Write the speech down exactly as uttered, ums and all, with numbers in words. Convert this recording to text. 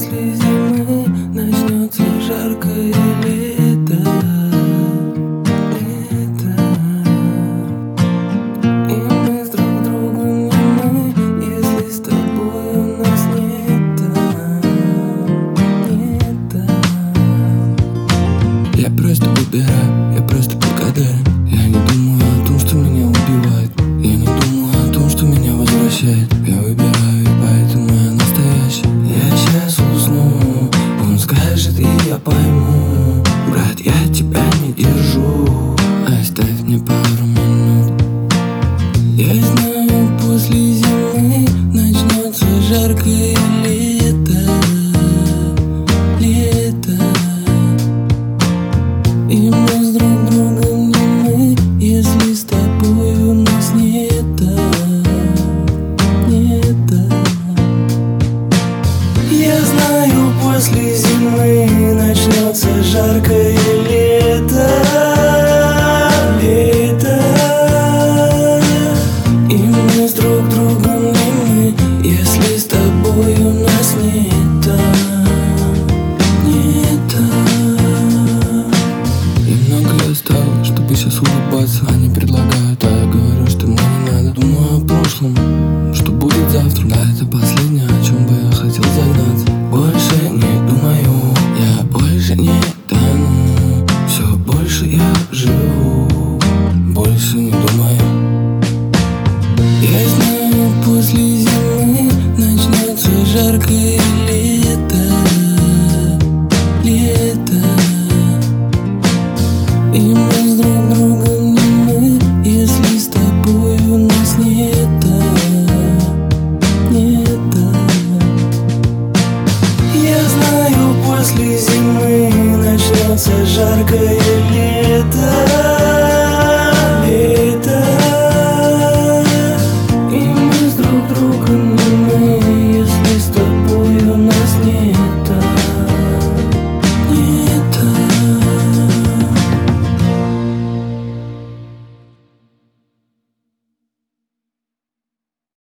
после зимы начнется жаркое лето. Лето. И мы с друг другом не мы, если с тобой у нас нет, нет. Я просто выбираю, я просто благодарен. Я не думаю о том, что меня убивает. Я не думаю о том, что меня возвращает. Я выбираю, и поэтому я настоящий. Я сейчас усну, он скажет, и я пойму. Брат, я тебя не держу, оставь мне пару минут. Я знаю, после зимы начнется жаркое лето. Лето. И мы с друг другом не мы, если с тобой у нас нет, нет. Я знаю, после зимы начнется жаркое лето. Лето. И мы с друг другом не мы, если с тобой у нас нет, нет. Немного я осталось, чтобы сейчас улыбаться. Они предлагают, а я говорю, что мне не надо. Думаю о прошлом, что будет завтра. Да, это последнее, о чем бы я хотел загнаться. Больше не думаю, я больше не тону. Все больше я живу, больше не думаю. Я знаю, после зимы начнется жаркое лето. Лето. И мы с друг другом не мы, если с тобой у нас нет, нет. Я знаю, после зимы начнется жаркое лето.